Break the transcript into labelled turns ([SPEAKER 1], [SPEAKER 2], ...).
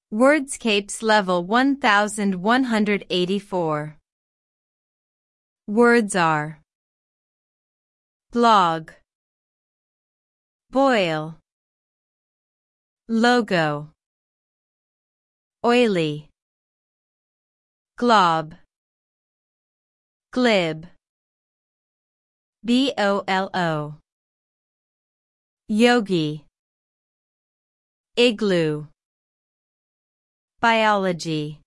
[SPEAKER 1] Wordscapes level 1184. Words are blog, boil, logo, oily, glob, glib, bolo, yogi, igloo, biology.